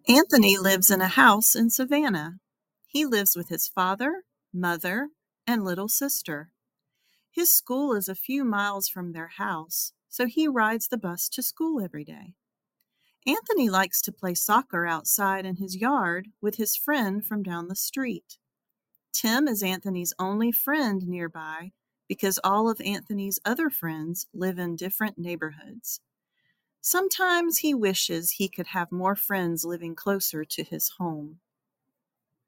Anthony lives in a house in Savannah. He lives with his father, mother, and little sister. His school is a few miles from their house, so he rides the bus to school every day. Anthony likes to play soccer outside in his yard with his friend from down the street. Tim is Anthony's only friend nearby because all of Anthony's other friends live in different neighborhoods. Sometimes he wishes he could have more friends living closer to his home.